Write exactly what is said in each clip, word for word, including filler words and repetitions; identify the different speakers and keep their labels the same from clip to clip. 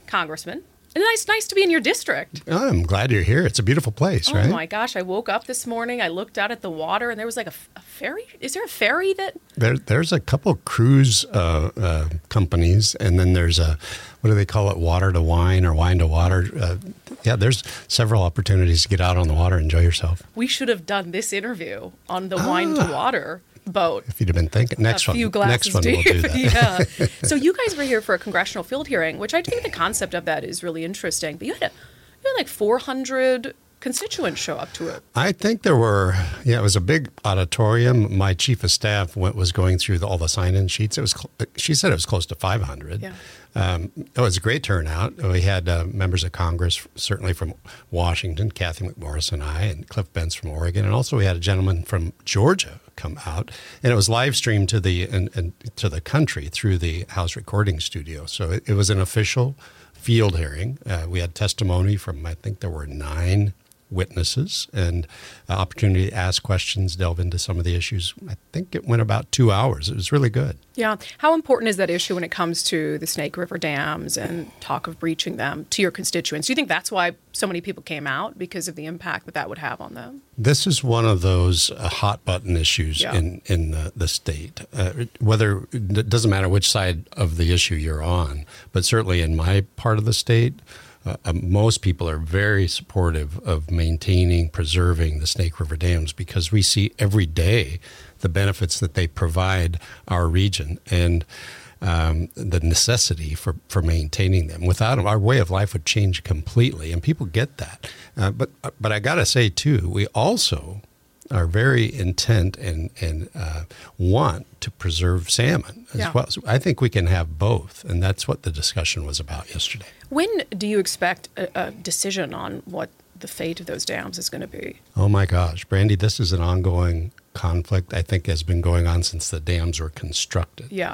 Speaker 1: Congressman. And nice, nice to be in your district.
Speaker 2: Oh, I'm glad you're here. It's a beautiful place,
Speaker 1: oh,
Speaker 2: right?
Speaker 1: Oh my gosh! I woke up this morning. I looked out at the water, and there was like a, a ferry. Is there a ferry that?
Speaker 2: There, there's a couple cruise uh, uh, companies, and then there's a, what do they call it? Water to wine or wine to water. Uh, yeah, there's several opportunities to get out on the water, and enjoy yourself.
Speaker 1: We should have done this interview on the ah. wine to water boat.
Speaker 2: If you'd have been thinking, next
Speaker 1: a
Speaker 2: one,
Speaker 1: few glasses
Speaker 2: next one we'll do that.
Speaker 1: Yeah. So you guys were here for a congressional field hearing, which I think the concept of that is really interesting. But you had, a, you had like four hundred constituents show up to it.
Speaker 2: I think there were, yeah, it was a big auditorium. My chief of staff went, was going through the, all the sign-in sheets. It was, she said it was close to five hundred.
Speaker 1: Yeah.
Speaker 2: Um, it was a great turnout. We had uh, members of Congress, certainly from Washington, Kathy McMorris and I, and Cliff Bentz from Oregon, and also we had a gentleman from Georgia come out, and it was live streamed to the and, and to the country through the House recording studio. So it, it was an official field hearing. Uh, we had testimony from, I think there were nine witnesses, and uh, opportunity to ask questions, delve into some of the issues. I think it went about two hours. It was really good.
Speaker 1: Yeah. How important is that issue when it comes to the Snake River dams and talk of breaching them to your constituents? Do you think that's why so many people came out, because of the impact that that would have on them?
Speaker 2: This is one of those uh, hot button issues yeah. in, in the, the state. Uh, whether it doesn't matter which side of the issue you're on, but certainly in my part of the state, Uh, most people are very supportive of maintaining, preserving the Snake River dams, because we see every day the benefits that they provide our region and um, the necessity for, for maintaining them. Without them, our way of life would change completely, and people get that. Uh, but but I got to say, too, we also are very intent and, and uh, want to preserve salmon as
Speaker 1: yeah.
Speaker 2: well. So I think we can have both, and that's what the discussion was about yesterday.
Speaker 1: When do you expect a, a decision on what the fate of those dams is going to be?
Speaker 2: Oh my gosh, Brandy, this is an ongoing conflict. I think has been going on since the dams were constructed.
Speaker 1: Yeah.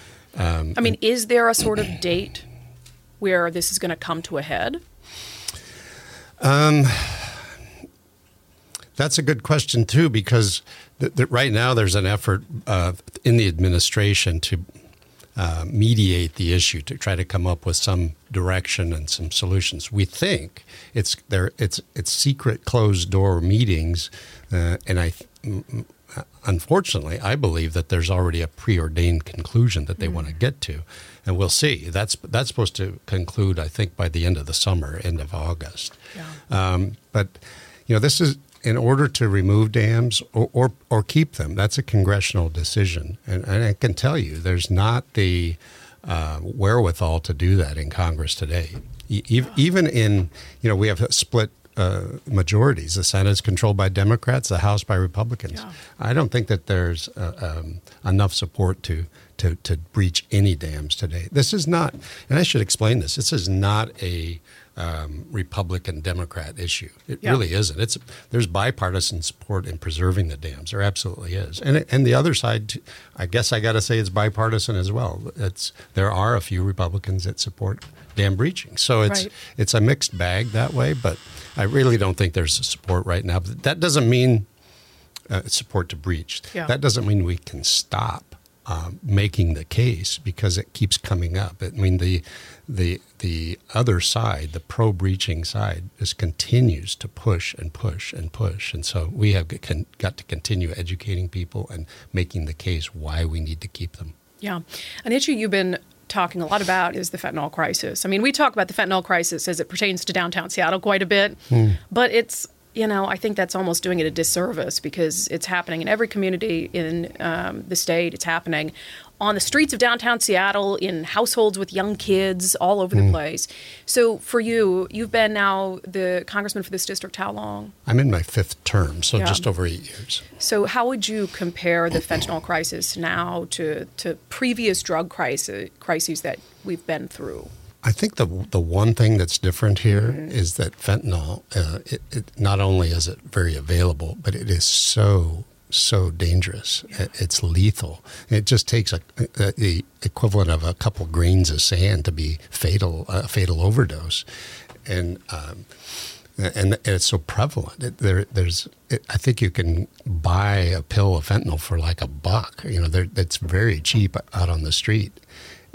Speaker 2: Um,
Speaker 1: I mean, is there a sort of date where this is going to come to a head?
Speaker 2: Um. That's a good question, too, because th- th- right now there's an effort uh, in the administration to uh, mediate the issue, to try to come up with some direction and some solutions. We think it's there. It's it's secret, closed door meetings, uh, and I, unfortunately, I believe that there's already a preordained conclusion that they mm. want to get to, and we'll see. That's that's supposed to conclude, I think, by the end of the summer, end of August.
Speaker 1: Yeah.
Speaker 2: Um, but you know, this is. In order to remove dams or, or, or keep them, that's a congressional decision. And, and I can tell you, there's not the uh, wherewithal to do that in Congress today. E- even in, you know, we have split uh, majorities. The Senate is controlled by Democrats, the House by Republicans.
Speaker 1: Yeah.
Speaker 2: I don't think that there's uh, um, enough support to, to, to breach any dams today. This is not, and I should explain this, this is not a Um, Republican Democrat issue. It
Speaker 1: yeah.
Speaker 2: really isn't. It's there's bipartisan support in preserving the dams. There absolutely is, and and the other side, I guess I got to say, it's bipartisan as well. It's there are a few Republicans that support dam breaching, so it's
Speaker 1: right.
Speaker 2: it's a mixed bag that way. But I really don't think there's support right now. But that doesn't mean uh, support to breach.
Speaker 1: Yeah.
Speaker 2: That doesn't mean we can stop um, making the case, because it keeps coming up. I mean the. The the other side, the pro-breaching side, just continues to push and push and push. And so we have can, got to continue educating people and making the case why we need to keep them.
Speaker 1: Yeah. An issue you've been talking a lot about is the fentanyl crisis. I mean, we talk about the fentanyl crisis as it pertains to downtown Seattle quite a bit, mm. but it's, you know, I think that's almost doing it a disservice, because it's happening in every community in um, the state. It's happening on the streets of downtown Seattle, in households with young kids, all over the mm. place. So for you, you've been now the congressman for this district how long?
Speaker 2: I'm in my fifth term, so
Speaker 1: yeah.
Speaker 2: just over eight years.
Speaker 1: So how would you compare the fentanyl crisis now to, to previous drug crisis, crises that we've been through?
Speaker 2: I think the the one thing that's different here mm-hmm. is that fentanyl, uh, it, it, not only is it very available, but it is so so dangerous. Yeah. It's lethal. It just takes a, a, the equivalent of a couple grains of sand to be fatal, a fatal overdose, and um, and, and it's so prevalent. It, there, there's, it, I think you can buy a pill of fentanyl for like a buck. You know, it's very cheap out on the street.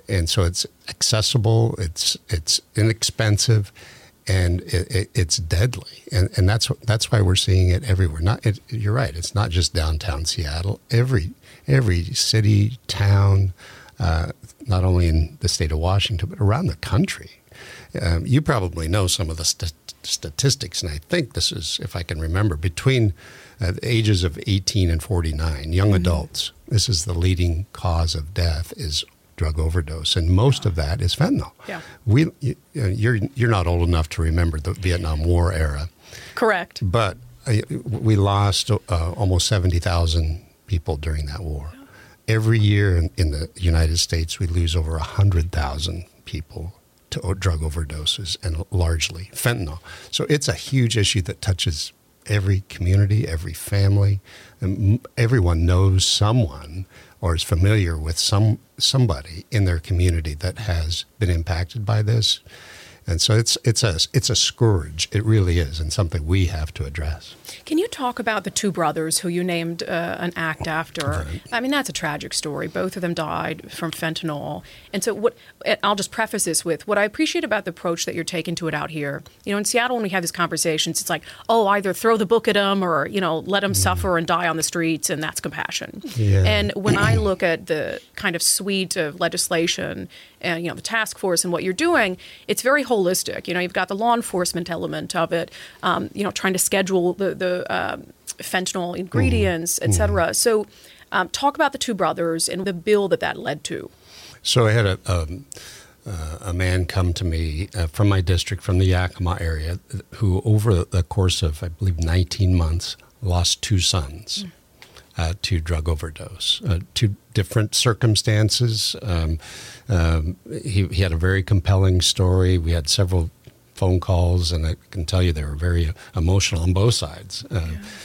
Speaker 2: and so it's accessible, it's it's inexpensive, and it, it, it's deadly, and and that's that's why we're seeing it everywhere. Not it, you're right. It's not just downtown Seattle. Every every city, town, uh, not only in the state of Washington but around the country. Um, you probably know some of the st- statistics, and I think this is, if I can remember, between uh, the ages of eighteen and forty-nine, young mm-hmm. adults. This is the leading cause of death is drug overdose, and most of that is fentanyl.
Speaker 1: Yeah.
Speaker 2: We, you, you're you're not old enough to remember the Vietnam War era.
Speaker 1: Correct.
Speaker 2: But uh, we lost uh, almost seventy thousand people during that war. Yeah. Every year in, in the United States, we lose over one hundred thousand people to drug overdoses, and largely fentanyl. So it's a huge issue that touches every community, every family, and everyone knows someone or is familiar with some somebody in their community that has been impacted by this. And so it's it's a it's a scourge. It really is, and something we have to address.
Speaker 1: Can you talk about the two brothers who you named uh, an act after? Right. I mean, that's a tragic story. Both of them died from fentanyl. And so what I'll just preface this with, what I appreciate about the approach that you're taking to it out here, you know, in Seattle when we have these conversations, it's like, oh, either throw the book at them or, you know, let them mm. suffer and die on the streets, and that's compassion.
Speaker 2: Yeah.
Speaker 1: And when I look at the kind of suite of legislation and, you know, the task force and what you're doing, it's very holistic. You know, you've got the law enforcement element of it, um, you know, trying to schedule the, the um, fentanyl ingredients, mm. et cetera. Mm. So um, talk about the two brothers and the bill that that led to.
Speaker 2: So I had a, um, uh, a man come to me uh, from my district, from the Yakima area, who over the course of, I believe, nineteen months, lost two sons. Mm. Uh, to drug overdose, uh, two different circumstances. Um, um, he, he had a very compelling story. We had several phone calls, and I can tell you they were very emotional on both sides. Uh,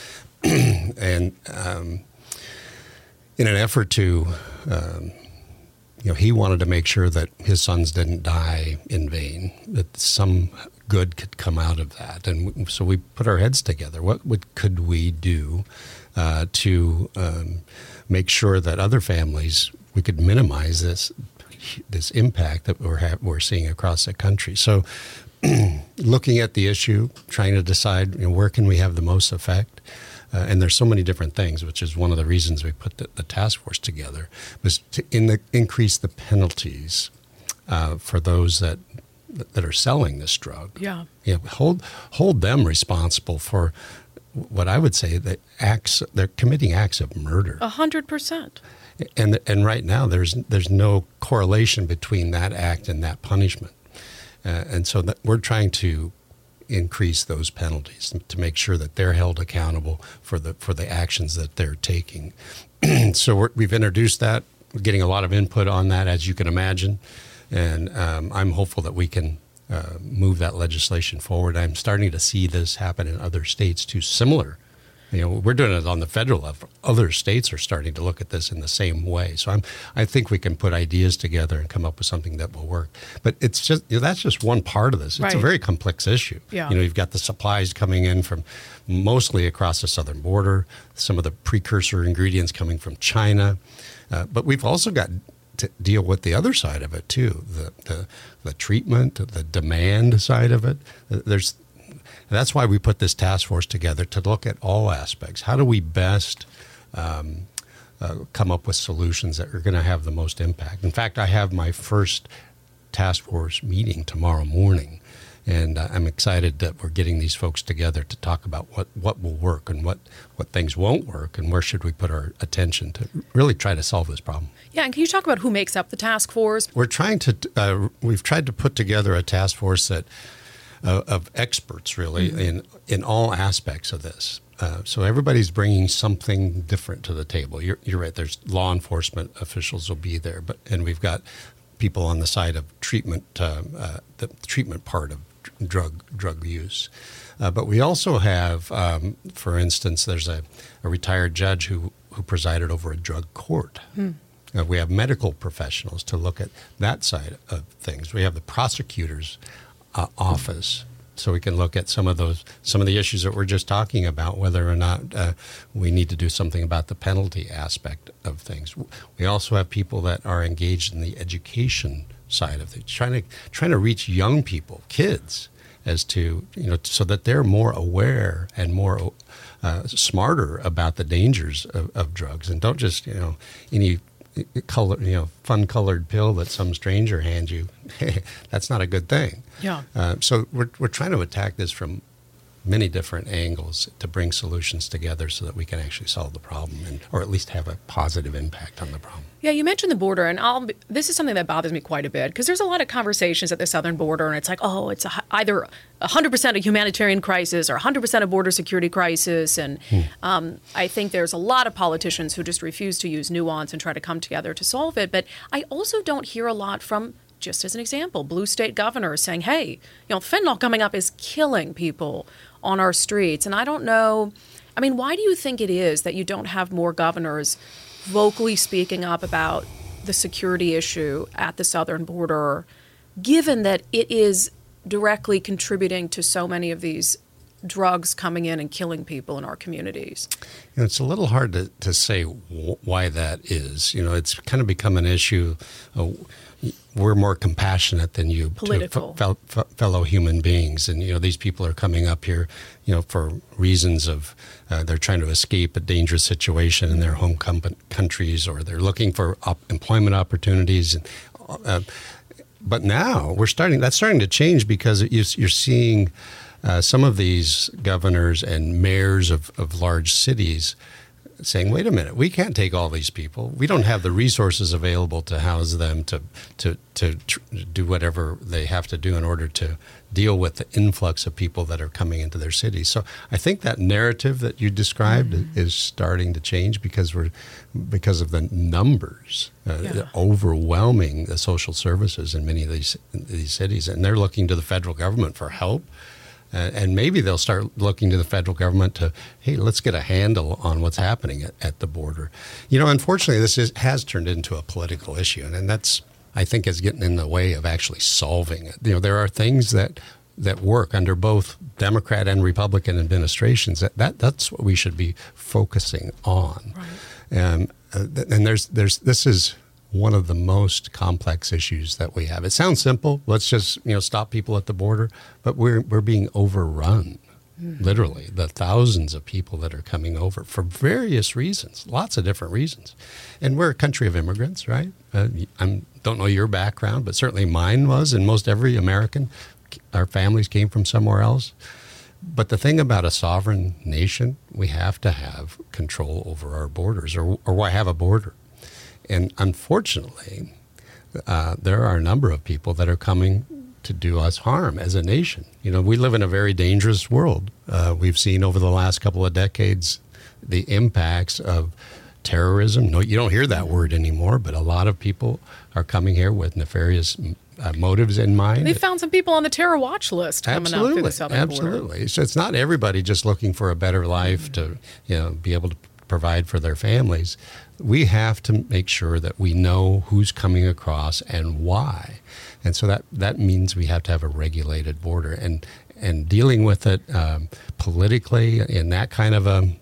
Speaker 2: yeah. And um, in an effort to, um, you know, he wanted to make sure that his sons didn't die in vain, that some good could come out of that. And so we put our heads together. What would, could we do Uh, to um, make sure that other families, we could minimize this this impact that we're ha- we're seeing across the country. So, looking at the issue, trying to decide, you know, where can we have the most effect, uh, and there's so many different things, which is one of the reasons we put the, the task force together, was to in the, increase the penalties uh, for those that that are selling this drug.
Speaker 1: Yeah,
Speaker 2: you know, hold hold them responsible for what I would say that acts, they're committing acts of murder.
Speaker 1: A hundred percent.
Speaker 2: And and right now there's there's no correlation between that act and that punishment, uh, and so that we're trying to increase those penalties to make sure that they're held accountable for the for the actions that they're taking. So we're, we've introduced that. We're getting a lot of input on that, as you can imagine, and um, I'm hopeful that we can Uh, move that legislation forward. I'm starting to see this happen in other states too, similar. You know, we're doing it on the federal level. Other states are starting to look at this in the same way. So I'm, I think we can put ideas together and come up with something that will work. But it's just, you know, that's just one part of this. It's
Speaker 1: right.
Speaker 2: a very complex issue.
Speaker 1: Yeah.
Speaker 2: You know, you've got the supplies coming in from mostly across the southern border, some of the precursor ingredients coming from China. Uh, but we've also got to deal with the other side of it too, the, the the treatment, the demand side of it. There's that's why we put this task force together, to look at all aspects. How do we best um, uh, come up with solutions that are going to have the most impact? In fact, I have my first task force meeting tomorrow morning, and uh, I'm excited that we're getting these folks together to talk about what, what will work and what, what things won't work, and where should we put our attention to really try to solve this problem.
Speaker 1: Yeah, and can you talk about who makes up the task force?
Speaker 2: We're trying to, uh, we've tried to put together a task force that uh, of experts really mm-hmm. in, in all aspects of this. Uh, so everybody's bringing something different to the table. You're, you're right, there's law enforcement officials will be there, but and we've got people on the side of treatment, uh, uh, the treatment part of drug drug use. Uh, but we also have, um, for instance, there's a, a retired judge who, who presided over a drug court. Hmm. Uh, we have medical professionals to look at that side of things. We have the prosecutor's uh, office so we can look at some of those, some of the issues that we're just talking about, whether or not uh, we need to do something about the penalty aspect of things. We also have people that are engaged in the education side of things, trying to trying to reach young people, kids, as to, you know, so that they're more aware and more uh, smarter about the dangers of, of drugs, and don't just, you know, any color, you know, fun colored pill that some stranger hands you. That's not a good thing.
Speaker 1: Yeah.
Speaker 2: Uh, so we're we're trying to attack this from many different angles to bring solutions together so that we can actually solve the problem, and or at least have a positive impact on the problem.
Speaker 1: Yeah, you mentioned the border, and I'll, this is something that bothers me quite a bit, because there's a lot of conversations at the southern border, and it's like, oh, it's a, either one hundred percent a humanitarian crisis or one hundred percent a border security crisis. And hmm. um, I think there's a lot of politicians who just refuse to use nuance and try to come together to solve it. But I also don't hear a lot from, just as an example, blue state governors saying, hey, you know, fentanyl coming up is killing people on our streets. And I don't know, I mean, why do you think it is that you don't have more governors vocally speaking up about the security issue at the southern border, given that it is directly contributing to so many of these drugs coming in and killing people in our communities?
Speaker 2: You know, it's a little hard to, to say w- why that is. You know, it's kind of become an issue. Uh, we're more compassionate than you
Speaker 1: Political.
Speaker 2: to f- f- fellow human beings. And, you know, these people are coming up here, you know, for reasons of uh, they're trying to escape a dangerous situation in their home com- countries, or they're looking for op- employment opportunities. And, uh, but now we're starting, that's starting to change, because you're seeing uh, some of these governors and mayors of, of large cities saying, wait a minute, we can't take all these people. We don't have the resources available to house them, to to to tr- do whatever they have to do in order to deal with the influx of people that are coming into their cities. So I think that narrative that you described mm-hmm. is starting to change, because we're because of the numbers uh,
Speaker 1: yeah.
Speaker 2: overwhelming the social services in many of these these cities, and they're looking to the federal government for help. Uh, and maybe they'll start looking to the federal government to, hey, let's get a handle on what's happening at, at the border. You know, unfortunately, this is, has turned into a political issue, and, and that's, I think, is getting in the way of actually solving it. You know, there are things that that work under both Democrat and Republican administrations. That, that that's what we should be focusing on.
Speaker 1: Right.
Speaker 2: Um, uh, and there's there's this is one of the most complex issues that we have. It sounds simple. Let's just, you know, stop people at the border, but we're we're being overrun, mm-hmm. literally. The thousands of people that are coming over for various reasons, lots of different reasons. And we're a country of immigrants, right? Uh, I don't know your background, but certainly mine was, and most every American, our families came from somewhere else. But the thing about a sovereign nation, we have to have control over our borders, or or why have a border? And unfortunately, uh, there are a number of people that are coming to do us harm as a nation. You know, we live in a very dangerous world. Uh, we've seen over the last couple of decades the impacts of terrorism. No, you don't hear that word anymore, but a lot of people are coming here with nefarious uh, motives in mind.
Speaker 1: They found some people on the terror watch list coming
Speaker 2: absolutely,
Speaker 1: up through the southern
Speaker 2: absolutely.
Speaker 1: border.
Speaker 2: Absolutely. So it's not everybody just looking for a better life to, you know, be able to provide for their families. We have to make sure that we know who's coming across and why. And so that, that means we have to have a regulated border. And and dealing with it um, politically in that kind of a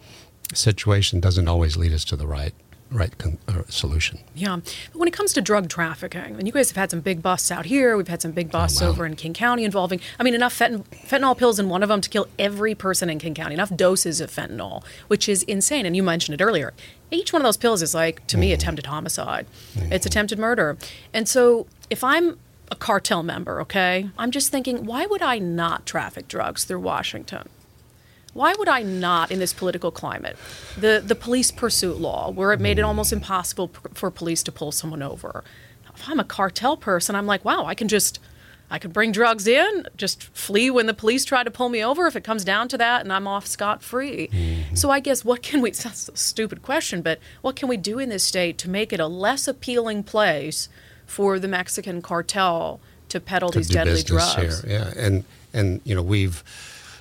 Speaker 2: situation doesn't always lead us to the right right con- uh, solution.
Speaker 1: Yeah. But when it comes to drug trafficking, and you guys have had some big busts out here, we've had some big busts oh, wow. over in King County involving, I mean, enough fent- fentanyl pills in one of them to kill every person in King County, enough doses of fentanyl, which is insane. And you mentioned it earlier. Each one of those pills is like, to mm. me, attempted homicide. Mm-hmm. It's attempted murder. And so if I'm a cartel member, okay, I'm just thinking, why would I not traffic drugs through Washington? Why would I not, in this political climate? The the police pursuit law, where it made it almost impossible p- for police to pull someone over. If I'm a cartel person, I'm like, wow, I can just, I could bring drugs in, just flee when the police try to pull me over if it comes down to that, and I'm off scot-free. Mm-hmm. So I guess what can we, that's a stupid question, but what can we do in this state to make it a less appealing place for the Mexican cartel to peddle
Speaker 2: to
Speaker 1: these
Speaker 2: do
Speaker 1: deadly
Speaker 2: business
Speaker 1: drugs?
Speaker 2: Here. Yeah, and, and, you know, we've,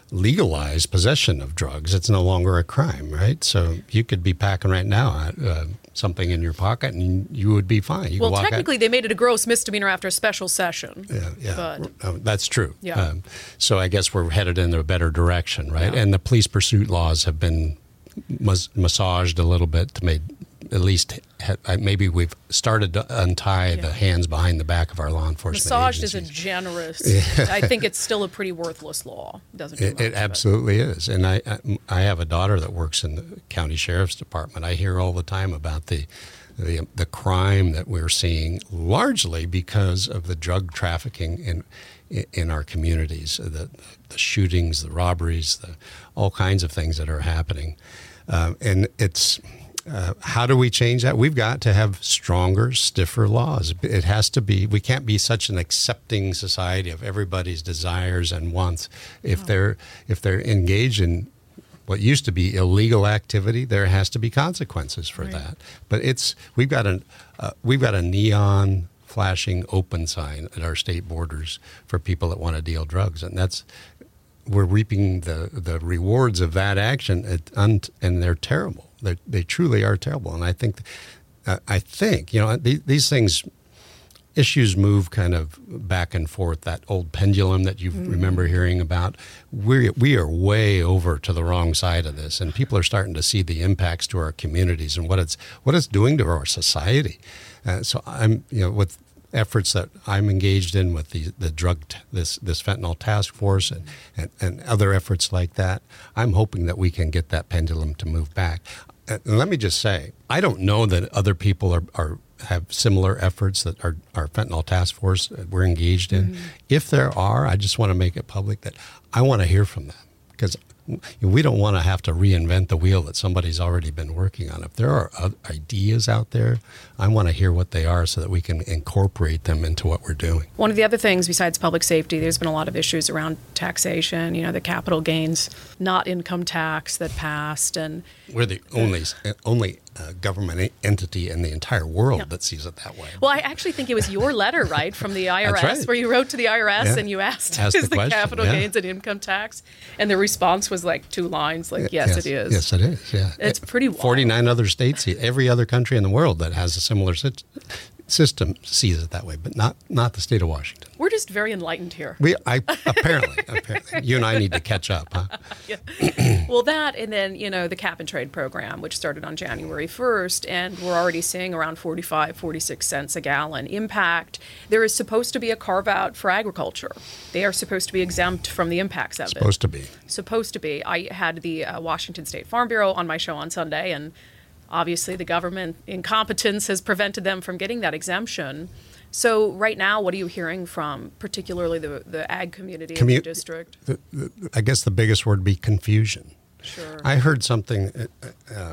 Speaker 2: legalize possession of drugs. It's no longer a crime, right? So you could be packing right now uh, something in your pocket and you would be fine. You
Speaker 1: well,
Speaker 2: walk
Speaker 1: technically,
Speaker 2: out.
Speaker 1: They made it a gross misdemeanor after a special session.
Speaker 2: Yeah, yeah,
Speaker 1: but,
Speaker 2: uh, that's true.
Speaker 1: Yeah.
Speaker 2: Um, so I guess we're headed in a better direction, right?
Speaker 1: Yeah.
Speaker 2: And the police pursuit laws have been mas- massaged a little bit to make at least ha- maybe we've started to untie yeah. the hands behind the back of our law enforcement
Speaker 1: Massaged
Speaker 2: agencies.
Speaker 1: is a generous. Yeah. I think it's still a pretty worthless law. Doesn't
Speaker 2: it? It absolutely is. And I, I I have a daughter that works in the county sheriff's department. I hear all the time about the the the crime that we're seeing, largely because of the drug trafficking in in our communities, the the shootings, the robberies, the all kinds of things that are happening, uh, and it's. Uh, how do we change that? We've got to have stronger, stiffer laws. It has to be, we can't be such an accepting society of everybody's desires and wants. If they're if they're engaged in what used to be illegal activity, there has to be consequences for right. that. But it's we've got a uh, we've got a neon flashing open sign at our state borders for people that want to deal drugs, and that's we're reaping the, the rewards of that action, at, and they're terrible. They they truly are terrible, and I think, uh, I think you know these, these things, issues move kind of back and forth. That old pendulum that you mm. remember hearing about, we we are way over to the wrong side of this, and people are starting to see the impacts to our communities and what it's what it's doing to our society. Uh, so I'm you know with efforts that I'm engaged in with the the drug t- this this fentanyl task force and, and and other efforts like that, I'm hoping that we can get that pendulum to move back. And let me just say, I don't know that other people are, are have similar efforts that our, our fentanyl task force we're engaged in. Mm-hmm. If there are, I just want to make it public that I want to hear from them, because we don't want to have to reinvent the wheel that somebody's already been working on. If there are ideas out there, I want to hear what they are so that we can incorporate them into what we're doing.
Speaker 1: One of the other things besides public safety, there's been a lot of issues around taxation, you know, the capital gains, not income tax that passed. And
Speaker 2: we're the only only uh, government entity in the entire world yeah. that sees it that way.
Speaker 1: Well, I actually think it was your letter, right, from the I R S,
Speaker 2: right.
Speaker 1: where you wrote to the I R S
Speaker 2: yeah.
Speaker 1: and you asked,
Speaker 2: asked
Speaker 1: is
Speaker 2: the,
Speaker 1: the
Speaker 2: question,
Speaker 1: capital
Speaker 2: yeah.
Speaker 1: gains and income tax? And the response was like two lines, like, yes,
Speaker 2: yes
Speaker 1: it is.
Speaker 2: Yes, it is, yeah.
Speaker 1: It's pretty wild.
Speaker 2: forty-nine other states, every other country in the world that has a similar system sees it that way, but not not the state of Washington.
Speaker 1: We're just very enlightened here.
Speaker 2: We I, apparently, apparently, you and I need to catch up, huh?
Speaker 1: Yeah. Well, that and then you know the cap and trade program, which started on January first, and we're already seeing around forty-five, forty-six cents a gallon impact. There is supposed to be a carve out for agriculture. They are supposed to be exempt from the impacts of
Speaker 2: supposed
Speaker 1: it.
Speaker 2: Supposed to be.
Speaker 1: Supposed to be. I had the uh, Washington State Farm Bureau on my show on Sunday, and obviously the government incompetence has prevented them from getting that exemption. So right now, what are you hearing from particularly the, the ag community Commu- in the district?
Speaker 2: The, the, I guess the biggest word would be confusion.
Speaker 1: Sure.
Speaker 2: I heard something, uh, uh,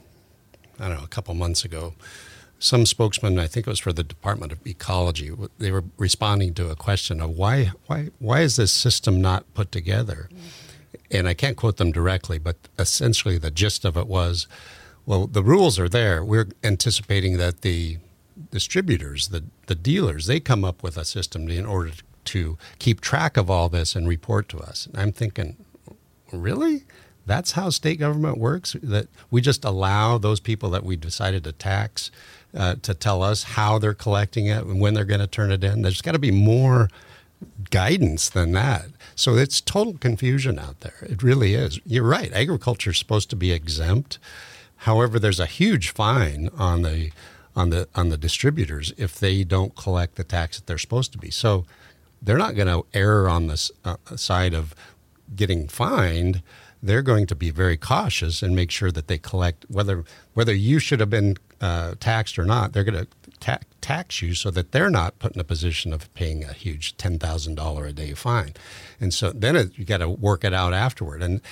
Speaker 2: I don't know, a couple months ago. Some spokesman, I think it was for the Department of Ecology, they were responding to a question of why why why is this system not put together? Mm-hmm. And I can't quote them directly, but essentially the gist of it was, well, the rules are there. We're anticipating that the distributors, the, the dealers, they come up with a system in order to keep track of all this and report to us. And I'm thinking, really? That's how state government works? That we just allow those people that we decided to tax uh, to tell us how they're collecting it and when they're going to turn it in? There's got to be more guidance than that. So it's total confusion out there. It really is. You're right. Agriculture is supposed to be exempt. However, there's a huge fine on the on the on the distributors if they don't collect the tax that they're supposed to be. So they're not going to err on the uh, side of getting fined. They're going to be very cautious and make sure that they collect whether whether you should have been uh, taxed or not. They're going to ta- tax you so that they're not put in a position of paying a huge ten thousand dollars a day fine. And so then it, you got to work it out afterward. And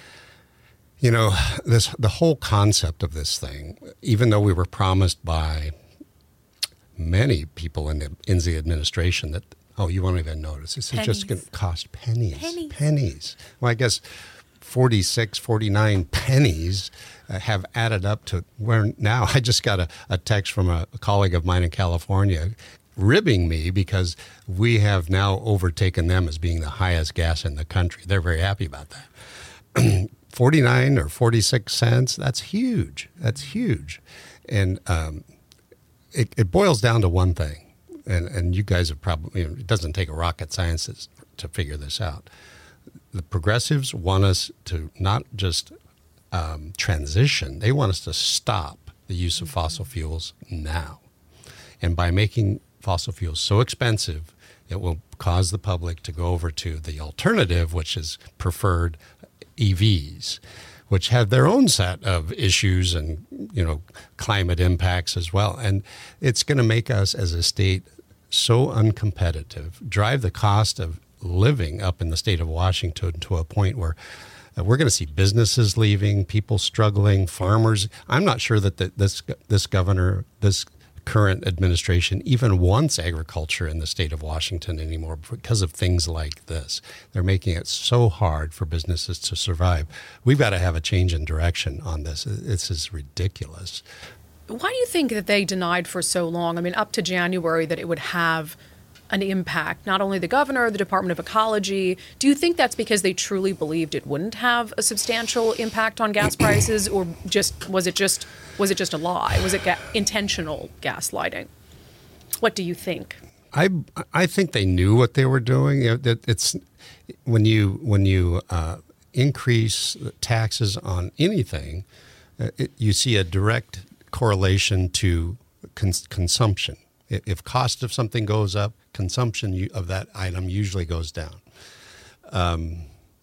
Speaker 2: you know, this the whole concept of this thing, even though we were promised by many people in the in the administration that, oh, you won't even notice. This pennies. is just going to cost pennies.
Speaker 1: Pennies.
Speaker 2: Pennies. Well, I guess forty-six, forty-nine pennies uh, have added up to where now I just got a, a text from a, a colleague of mine in California. ribbing me because we have now overtaken them as being the highest gas in the country. They're very happy about that. forty-nine or forty-six cents, that's huge. That's huge. And um, it, it boils down to one thing, and, and you guys have probably, you know, it doesn't take a rocket scientist to figure this out. The progressives want us to not just um, transition, they want us to stop the use of fossil fuels now. And by making fossil fuels so expensive, it will cause the public to go over to the alternative, which is preferred E Vs, which have their own set of issues and, you know, climate impacts as well. And it's going to make us as a state so uncompetitive, drive the cost of living up in the state of Washington to a point where uh, we're going to see businesses leaving, people struggling, farmers. I'm not sure that the, this this governor, this current administration even wants agriculture in the state of Washington anymore because of things like this. They're making it so hard for businesses to survive. We've got to have a change in direction on this. This is ridiculous.
Speaker 1: Why do you think that they denied for so long, I mean, up to January, that it would have an impact, not only the governor, the Department of Ecology? Do you think that's because they truly believed it wouldn't have a substantial impact on gas prices, or just was it just was it just a lie? Was it ga- intentional gaslighting? What do you think?
Speaker 2: I I think they knew what they were doing. You know, it's when you when you uh, increase taxes on anything, uh, it, you see a direct correlation to cons- consumption. If cost of something goes up, consumption of that item usually goes down. Um,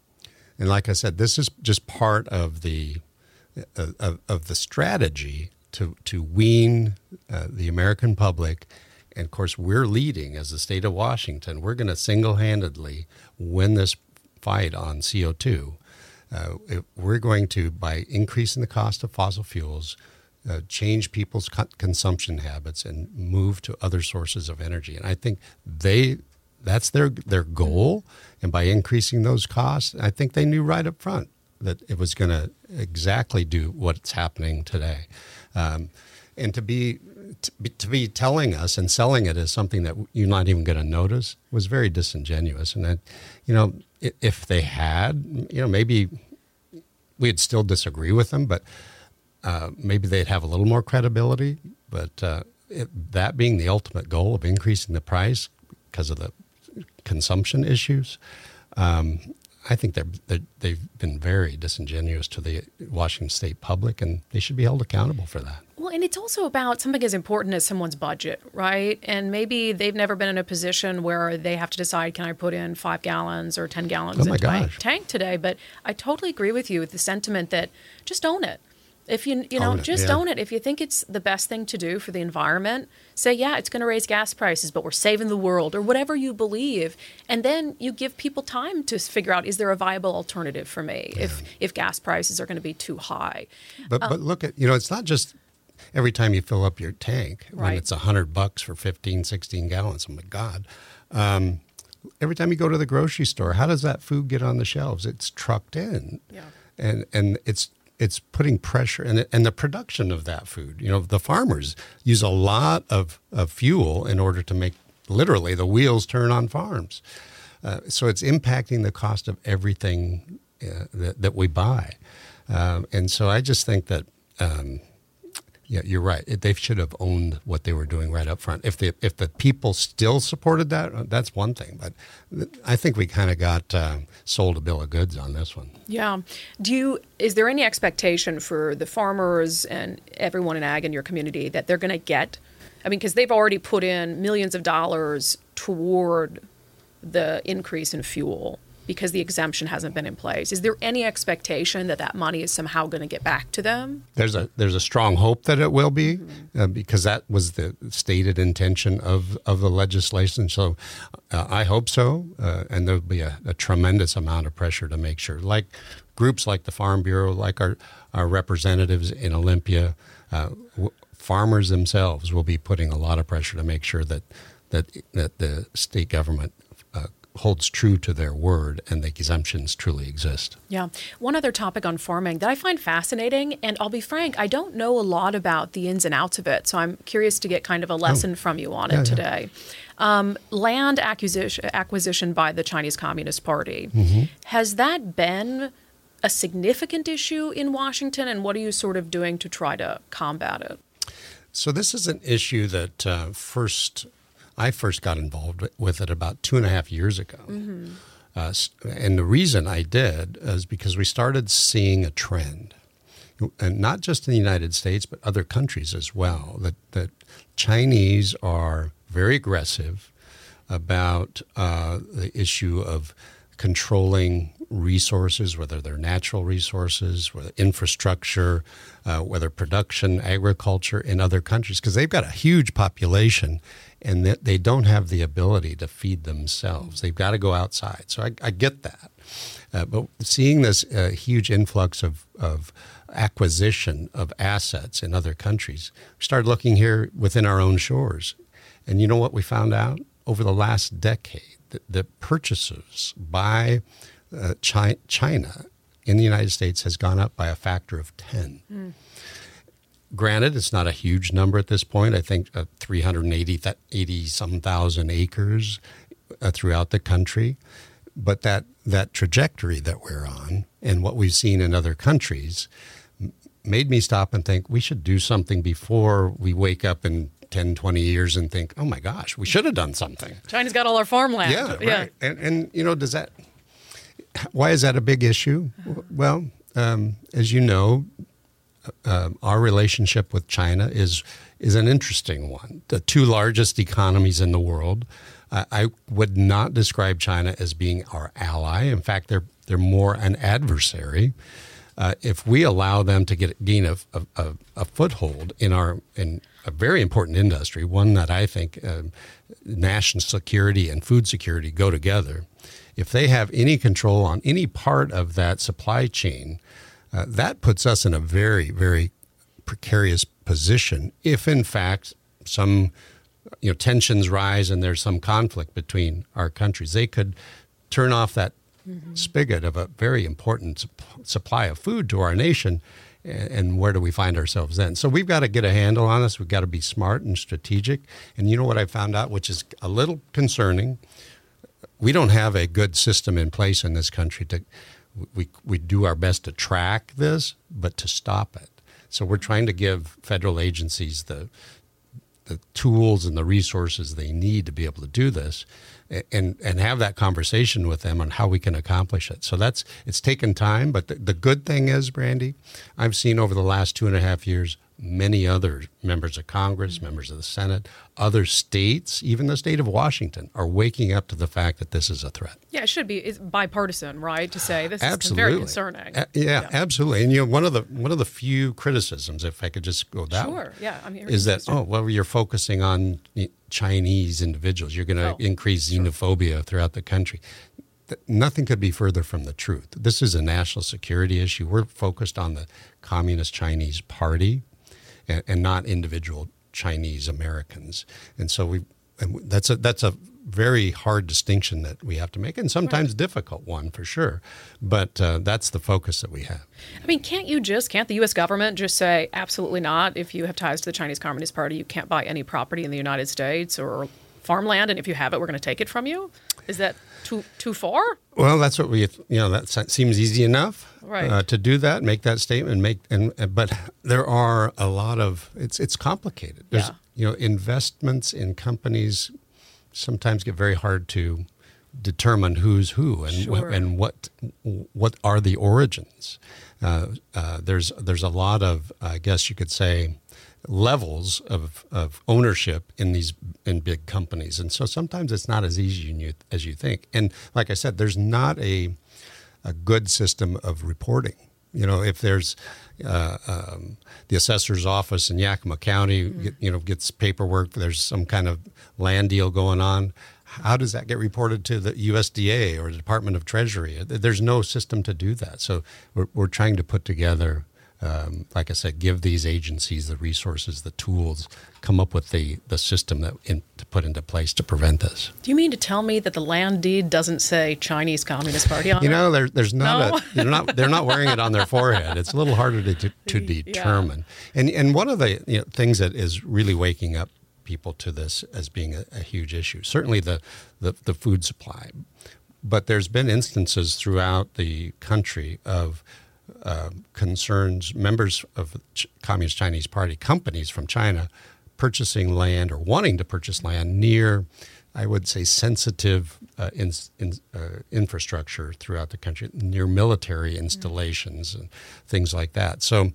Speaker 2: and like I said, this is just part of the uh, of, of the strategy to to wean uh, the American public. And of course, we're leading as the state of Washington. We're going to single-handedly win this fight on C O two. Uh, it, we're going to, by increasing the cost of fossil fuels, Uh, change people's co- consumption habits and move to other sources of energy. And I think they that's their their goal. And by increasing those costs, I think they knew right up front that it was going to exactly do what's happening today. Um, and to be, to be to be telling us and selling it as something that you're not even going to notice was very disingenuous. And that, you know, if they had, you know, maybe we'd still disagree with them, but Uh, maybe they'd have a little more credibility, but uh, it, that being the ultimate goal of increasing the price because of the consumption issues, um, I think they're, they're, they've been very disingenuous to the Washington state public, and they should be held accountable for that.
Speaker 1: Well, and it's also about something as important as someone's budget, right? And maybe they've never been in a position where they have to decide, can I put in five gallons or ten gallons
Speaker 2: oh my
Speaker 1: into
Speaker 2: gosh.
Speaker 1: my tank today? But I totally agree with you with the sentiment that just own it. If you you know,
Speaker 2: own it,
Speaker 1: just
Speaker 2: yeah.
Speaker 1: own it. If you think it's the best thing to do for the environment, say, yeah, it's going to raise gas prices, but we're saving the world, or whatever you believe. And then you give people time to figure out, is there a viable alternative for me yeah. if if gas prices are going to be too high?
Speaker 2: But um, but look at, you know, it's not just every time you fill up your tank when
Speaker 1: right.
Speaker 2: it's a hundred bucks for fifteen, sixteen gallons. Oh my God. Um, every time you go to the grocery store, how does that food get on the shelves? It's trucked in. Yeah. And and it's It's putting pressure, and and the production of that food. You know, the farmers use a lot of, of fuel in order to make literally the wheels turn on farms. Uh, so it's impacting the cost of everything uh, that, that we buy. Um, and so I just think that, um, yeah, you're right. They should have owned what they were doing right up front. If the if the people still supported that, that's one thing. But I think we kind of got uh, sold a bill of goods on this one.
Speaker 1: Yeah. Do you? Is there any expectation for the farmers and everyone in ag in your community that they're going to get? I mean, because they've already put in millions of dollars toward the increase in fuel because the exemption hasn't been in place. Is there any expectation that that money is somehow going to get back to them?
Speaker 2: There's a there's a strong hope that it will be, mm-hmm. uh, because that was the stated intention of, of the legislation. So uh, I hope so, uh, and there'll be a, a tremendous amount of pressure to make sure, like groups like the Farm Bureau, like our, our representatives in Olympia, uh, w- farmers themselves will be putting a lot of pressure to make sure that that that the state government uh, holds true to their word and the exemptions truly exist.
Speaker 1: Yeah. One other topic on farming that I find fascinating, and I'll be frank, I don't know a lot about the ins and outs of it, so I'm curious to get kind of a lesson oh. from you on yeah, it today. Yeah. Um, land acquisition, acquisition by the Chinese Communist Party. Mm-hmm. Has that been a significant issue in Washington, and what are you sort of doing to try to combat it?
Speaker 2: So this is an issue that uh, first... I first got involved with it about two and a half years ago. Mm-hmm. Uh, and the reason I did is because we started seeing a trend, and not just in the United States, but other countries as well, that, that Chinese are very aggressive about uh, the issue of controlling resources, whether they're natural resources, whether infrastructure, uh, whether production, agriculture in other countries, because they've got a huge population and that they don't have the ability to feed themselves. They've got to go outside. So I, I get that. Uh, but seeing this uh, huge influx of, of acquisition of assets in other countries, we started looking here within our own shores. And you know what we found out? Over the last decade, the, the purchases by uh, Chi- China in the United States has gone up by a factor of ten. Mm. Granted, it's not a huge number at this point. I think uh, three hundred eighty some thousand acres uh, throughout the country. But that, that trajectory that we're on and what we've seen in other countries m- made me stop and think we should do something before we wake up in ten, twenty years and think, oh my gosh, we should have done something.
Speaker 1: China's got all our farmland.
Speaker 2: Yeah, yeah. Right. And, and, you know, does that, why is that a big issue? Well, um, as you know, Uh, our relationship with China is is an interesting one. The two largest economies in the world. Uh, I would not describe China as being our ally. In fact, they're they're more an adversary. Uh, if we allow them to get gain a, a, a foothold in our in a very important industry, one that I think uh, national security and food security go together. If they have any control on any part of that supply chain, Uh, that puts us in a very, very precarious position if, in fact, some you know tensions rise and there's some conflict between our countries. They could turn off that mm-hmm. spigot of a very important sup- supply of food to our nation, and, and where do we find ourselves then? So we've got to get a handle on this. We've got to be smart and strategic. And you know what I found out, which is a little concerning? We don't have a good system in place in this country to We we do our best to track this, but to stop it. So we're trying to give federal agencies the the tools and the resources they need to be able to do this, and and have that conversation with them on how we can accomplish it. So that's it's taken time, but the, the good thing is, Brandy, I've seen over the last two and a half years many other members of Congress, mm-hmm. members of the Senate, other states, even the state of Washington, are waking up to the fact that this is a threat.
Speaker 1: Yeah, it should be. It's bipartisan, right? To say this absolutely. is very concerning.
Speaker 2: A- yeah, yeah, absolutely. And you know, one of the one of the few criticisms, if I could just go that
Speaker 1: sure.
Speaker 2: way,
Speaker 1: yeah, I'm here.
Speaker 2: is that oh well, you're focusing on Chinese individuals. You're going to oh, increase xenophobia sure. throughout the country. Nothing could be further from the truth. This is a national security issue. We're focused on the Communist Chinese Party, and, and not individual Chinese Americans. And so we, and that's a that's a very hard distinction that we have to make, and sometimes right. difficult one for sure. But uh, that's the focus that we have.
Speaker 1: I mean, can't you just can't the U S government just say absolutely not? If you have ties to the Chinese Communist Party, you can't buy any property in the United States or farmland, and if you have it, we're going to take it from you. Is that too too far?
Speaker 2: Well, that's what we, you know, that seems easy enough
Speaker 1: right.
Speaker 2: uh, to do that, make that statement, make, and but there are a lot of, it's it's complicated. There's,
Speaker 1: yeah.
Speaker 2: you know, investments in companies sometimes get very hard to determine who's who and
Speaker 1: sure.
Speaker 2: wh- and what what are the origins. Uh, uh, there's there's a lot of, I guess you could say, levels of, of ownership in these in big companies, and so sometimes it's not as easy as you, as you think. And like I said, there's not a a good system of reporting. You know, if there's uh, um, the assessor's office in Yakima County, mm-hmm. get, you know, gets paperwork, there's some kind of land deal going on. How does that get reported to the U S D A or the Department of Treasury? There's no system to do that. So we're, we're trying to put together um, like I said, give these agencies the resources, the tools, come up with the, the system that in, to put into place to prevent this.
Speaker 1: Do you mean to tell me that the land deed doesn't say Chinese Communist Party on
Speaker 2: you
Speaker 1: it?
Speaker 2: You know, there, there's not
Speaker 1: no?
Speaker 2: a they're not they're not wearing it on their forehead. It's a little harder to to, to determine. Yeah. And and one of the you know, things that is really waking up people to this as being a, a huge issue, certainly the, the the food supply, but there's been instances throughout the country of uh, concerns, members of the Ch- Communist Chinese Party companies from China purchasing land or wanting to purchase land near, I would say, sensitive uh, in, in, uh, infrastructure throughout the country, near military installations mm-hmm. and things like that. So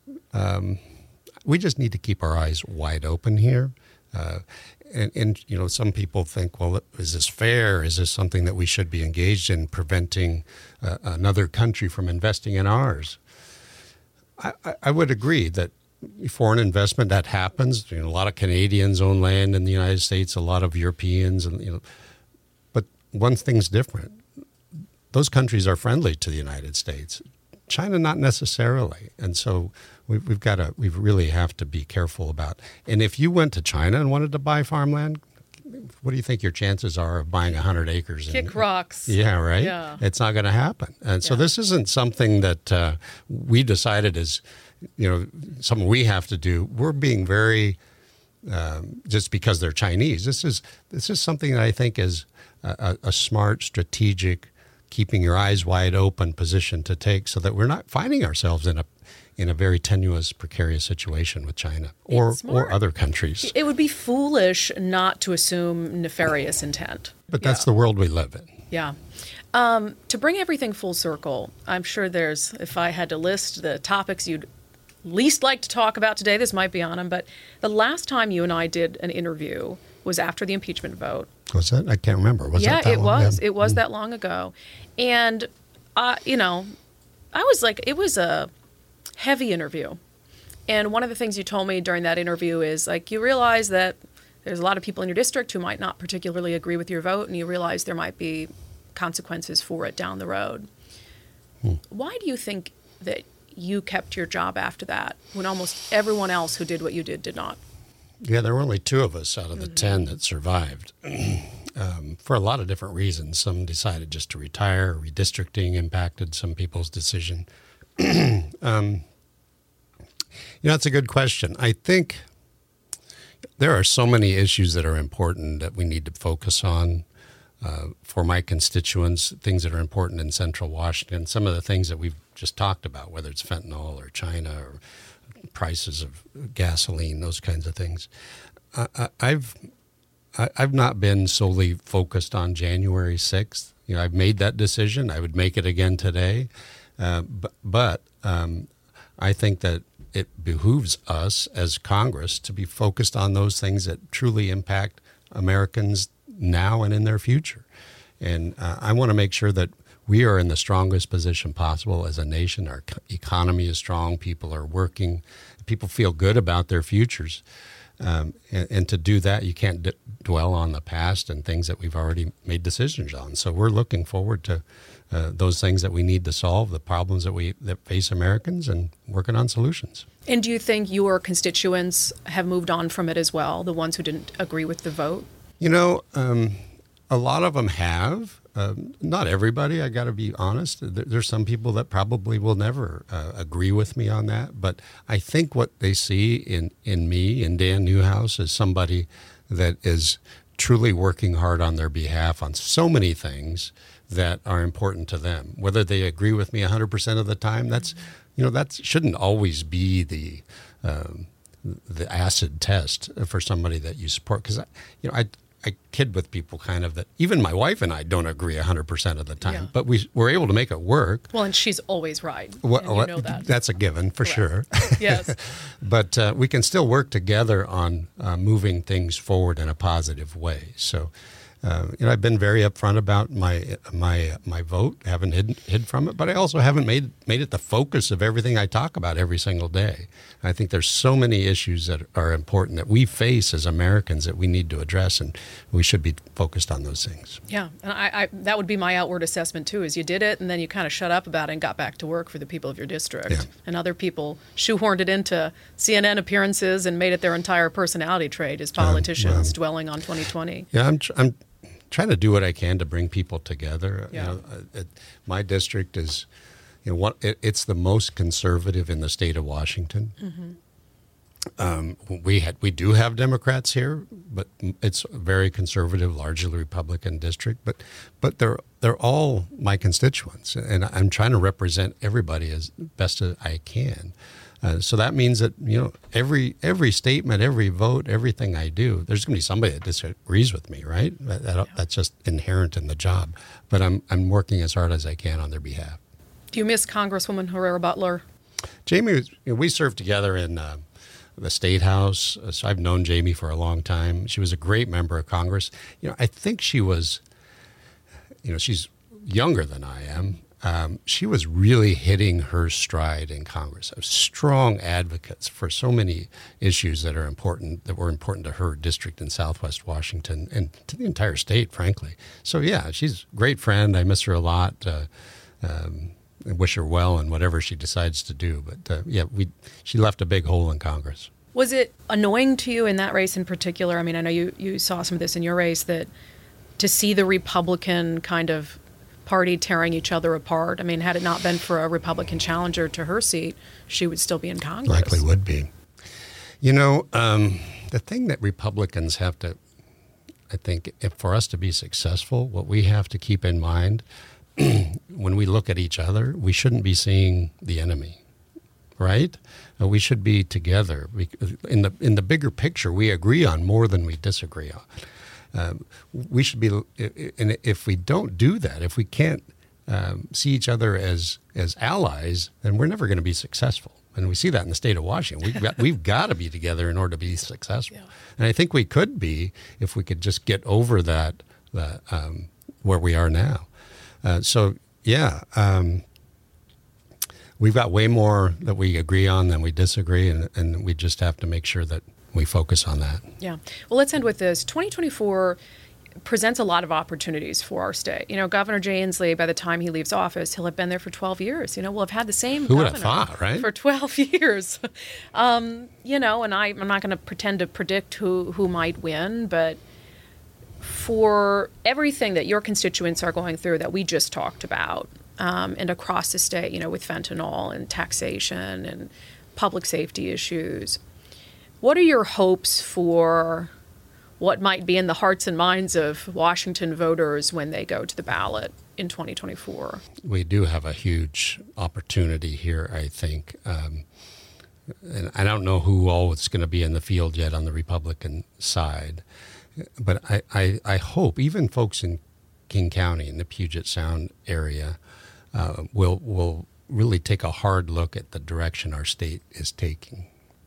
Speaker 2: um, we just need to keep our eyes wide open here. Uh, and, and, you know, some people think, well, is this fair? Is this something that we should be engaged in, preventing uh, another country from investing in ours? I, I would agree that foreign investment, that happens. You know, a lot of Canadians own land in the United States, a lot of Europeans, and you know, but one thing's different. Those countries are friendly to the United States. China, not necessarily. And so we've, we've got to, we really have to be careful about. And if you went to China and wanted to buy farmland, what do you think your chances are of buying one hundred acres?
Speaker 1: Kick
Speaker 2: and,
Speaker 1: rocks.
Speaker 2: Yeah, right?
Speaker 1: Yeah.
Speaker 2: It's not going to happen. And so
Speaker 1: yeah.
Speaker 2: this isn't something that uh, we decided is, you know, something we have to do. We're being very, um, just because they're Chinese. This is this is something that I think is a, a smart, strategic, keeping your eyes wide open position to take, so that we're not finding ourselves in a in a very tenuous, precarious situation with China or or other countries.
Speaker 1: It would be foolish not to assume nefarious intent.
Speaker 2: But that's
Speaker 1: yeah.
Speaker 2: the world we live in.
Speaker 1: Yeah. Um, to bring everything full circle, I'm sure there's, if I had to list the topics you'd least like to talk about today, this might be on them, but the last time you and I did an interview was after the impeachment vote.
Speaker 2: Was that? I can't remember. Was
Speaker 1: yeah,
Speaker 2: that that
Speaker 1: it
Speaker 2: long?
Speaker 1: was.
Speaker 2: Yeah.
Speaker 1: It was
Speaker 2: mm.
Speaker 1: that long ago. And, uh, you know, I was like, it was a heavy interview. And one of the things you told me during that interview is, like, you realize that there's a lot of people in your district who might not particularly agree with your vote, and you realize there might be consequences for it down the road. Hmm. Why do you think that you kept your job after that when almost everyone else who did what you did did not?
Speaker 2: Yeah, there were only two of us out of the
Speaker 1: mm-hmm. ten
Speaker 2: that survived um, for a lot of different reasons. Some decided just to retire. Redistricting impacted some people's decision. um, you know, that's a good question. I think there are so many issues that are important that we need to focus on. Uh, for my constituents, things that are important in Central Washington, some of the things that we've just talked about, whether it's fentanyl or China or prices of gasoline, those kinds of things. I, I've I, I've not been solely focused on January sixth. You know, I've made that decision. I would make it again today, uh, but, but um, I think that it behooves us as Congress to be focused on those things that truly impact Americans now and in their future. And uh, I want to make sure that we are in the strongest position possible as a nation. Our economy is strong. People are working. People feel good about their futures. Um, and, and to do that, you can't d- dwell on the past and things that we've already made decisions on. So we're looking forward to uh, those things that we need to solve, the problems that we that face Americans, and working on solutions.
Speaker 1: And do you think your constituents have moved on from it as well, the ones who didn't agree with the vote?
Speaker 2: You know, um, a lot of them have. Um, not everybody, I got to be honest. There, there's some people that probably will never uh, agree with me on that. But I think what they see in, in me, in Dan Newhouse, is somebody that is truly working hard on their behalf on so many things that are important to them. Whether they agree with me one hundred percent of the time, that's, you know, that shouldn't always be the um, the acid test for somebody that you support. Because, you know, I I kid with people kind of that even my wife and I don't agree one hundred percent of the time, yeah. but we, we're able to make it work.
Speaker 1: Well, and she's always right.
Speaker 2: Well,
Speaker 1: and you know that.
Speaker 2: That's a given for
Speaker 1: Correct.
Speaker 2: Sure.
Speaker 1: Yes.
Speaker 2: But uh, we can still work together on uh, moving things forward in a positive way. So Uh, you know, I've been very upfront about my my my vote. Haven't hid hid from it, but I also haven't made made it the focus of everything I talk about every single day. I think there's so many issues that are important that we face as Americans that we need to address, and we should be focused on those things.
Speaker 1: Yeah, and I, I that would be my outward assessment too. Is you did it, and then you kind of shut up about it and got back to work for the people of your district.
Speaker 2: Yeah.
Speaker 1: And other people shoehorned it into C N N appearances and made it their entire personality trait as politicians um, um, dwelling on twenty twenty.
Speaker 2: Yeah, I'm. Tr- I'm trying to do what I can to bring people together.
Speaker 1: Yeah.
Speaker 2: You know, uh, it, my district is, you know, what it, it's the most conservative in the state of Washington. Mm-hmm. Um, we had we do have Democrats here, but it's a very conservative, largely Republican district. But but they're they're all my constituents, and I'm trying to represent everybody as best as I can. Uh, so that means that, you know, every every statement, every vote, everything I do, there's going to be somebody that disagrees with me, right? That, that, yeah. That's just inherent in the job. But I'm I'm working as hard as I can on their behalf.
Speaker 1: Do you miss Congresswoman Herrera Beutler?
Speaker 2: Jamie, was, you know, we served together in uh, the State House. So I've known Jamie for a long time. She was a great member of Congress. You know, I think she was, you know, she's younger than I am. Um, she was really hitting her stride in Congress. A strong advocates for so many issues that are important, that were important to her district in Southwest Washington and to the entire state, frankly. So yeah, she's a great friend. I miss her a lot. Uh, um, I wish her well in whatever she decides to do. But uh, yeah, we she left a big hole in Congress.
Speaker 1: Was it annoying to you in that race in particular? I mean, I know you, you saw some of this in your race, that to see the Republican kind of party tearing each other apart. I mean, had it not been for a Republican challenger to her seat, she would still be in Congress.
Speaker 2: Likely would be. You know, um, the thing that Republicans have to, I think, if for us to be successful, what we have to keep in mind when we look at each other, we shouldn't be seeing the enemy, right? Uh, we should be together. We, in the in the bigger picture, we agree on more than we disagree on. Um, we should be, and if we don't do that, if we can't um, see each other as as allies, then we're never going to be successful. And we see that in the state of Washington. We've got we've got to be together in order to be successful. Yeah. And I think we could be if we could just get over that, that um, where we are now. Uh, so yeah, um, we've got way more that we agree on than we disagree, and, and we just have to make sure that we focus on that.
Speaker 1: Yeah. Well, let's end with this. twenty twenty-four presents a lot of opportunities for our state. You know, Governor Jay Inslee, by the time he leaves office, he'll have been there for twelve years. You know, we'll have had the same
Speaker 2: Who
Speaker 1: governor
Speaker 2: would have thought, right?
Speaker 1: for twelve years. um, you know, and I, I'm not going to pretend to predict who, who might win, but for everything that your constituents are going through that we just talked about, um, and across the state, you know, with fentanyl and taxation and public safety issues, what are your hopes for what might be in the hearts and minds of Washington voters when they go to the ballot in twenty twenty-four?
Speaker 2: We do have a huge opportunity here, I think. Um, and I don't know who all is going to be in the field yet on the Republican side. But I, I, I hope even folks in King County, in the Puget Sound area, uh, will will really take a hard look at the direction our state is taking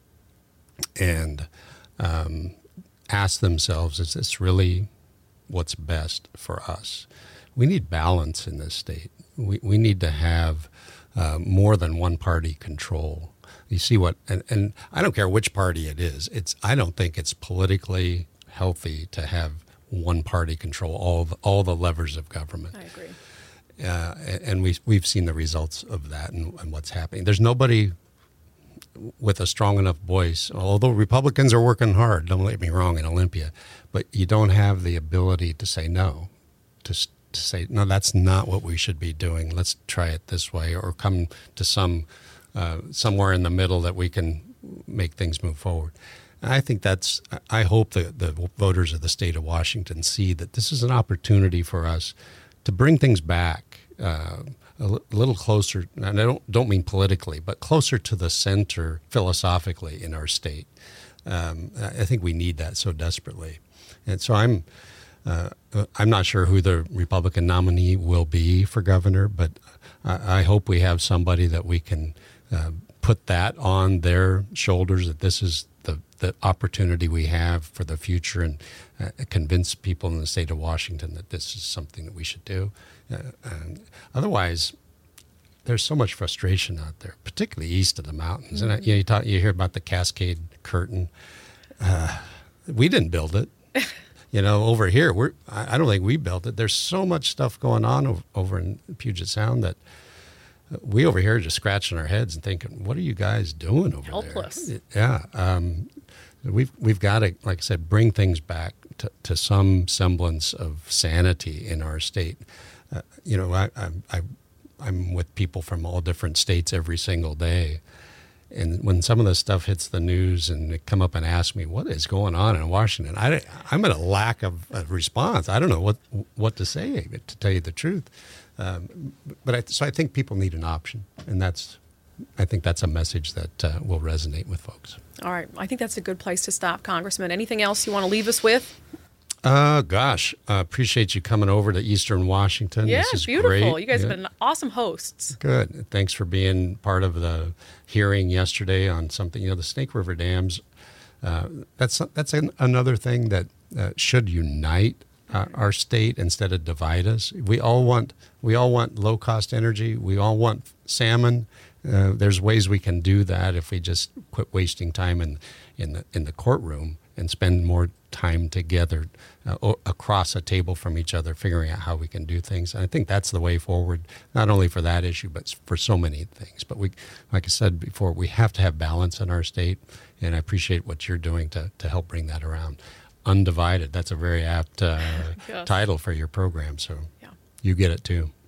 Speaker 2: and um, ask themselves, is this really what's best for us? We need balance in this state. We, we need to have uh, more than one party control. You see what, and, and I don't care which party it is. It's I don't think it's politically healthy to have one party control all the, all the levers of government.
Speaker 1: I agree.
Speaker 2: Uh, and we, we've seen the results of that and, and what's happening. There's nobody with a strong enough voice, although Republicans are working hard, don't get me wrong, in Olympia, but you don't have the ability to say no, to, to say, no, that's not what we should be doing. Let's try it this way, or come to some uh, somewhere in the middle that we can make things move forward. I think that's, I hope that the voters of the state of Washington see that this is an opportunity for us to bring things back uh, a l- little closer, and I don't, don't mean politically, but closer to the center philosophically in our state. Um, I think we need that so desperately. And so I'm, uh, I'm not sure who the Republican nominee will be for governor, but I, I hope we have somebody that we can uh, put that on their shoulders, that this is the the opportunity we have for the future and uh, convince people in the state of Washington that this is something that we should do. Uh, and otherwise, there's so much frustration out there, particularly east of the mountains. Mm-hmm. And you know, you, talk, you hear about the Cascade Curtain. Uh, we didn't build it. You know, over here, we're I don't think we built it. There's so much stuff going on over, over in Puget Sound that we over here are just scratching our heads and thinking, what are you guys doing over
Speaker 1: Helpless.
Speaker 2: there? Yeah. Um, we've we've got to, like I said, bring things back to, to some semblance of sanity in our state. Uh, you know, I, I, I, I'm with people from all different states every single day. And when some of this stuff hits the news and they come up and ask me, what is going on in Washington? I, I'm at a lack of a response. I don't know what what to say, to tell you the truth. Um, but I, so I think people need an option. And that's, I think that's a message that uh, will resonate with folks.
Speaker 1: All right. I think that's a good place to stop, Congressman. Anything else you want to leave us with?
Speaker 2: Uh, gosh, uh, appreciate you coming over to Eastern Washington.
Speaker 1: Yeah,
Speaker 2: this is
Speaker 1: beautiful.
Speaker 2: Great.
Speaker 1: You guys
Speaker 2: yeah.
Speaker 1: have been awesome hosts.
Speaker 2: Good. Thanks for being part of the hearing yesterday on something. You know, the Snake River dams. Uh, that's that's an, another thing that uh, should unite uh, our state instead of divide us. We all want we all want low cost energy. We all want salmon. Uh, there's ways we can do that if we just quit wasting time in in the in the courtroom and spend more time together uh, across a table from each other, figuring out how we can do things. And I think that's the way forward, not only for that issue, but for so many things. But we, like I said before, we have to have balance in our state, and I appreciate what you're doing to, to help bring that around. Undivided, that's a very apt uh, yes. title for your program, so yeah. You get it too.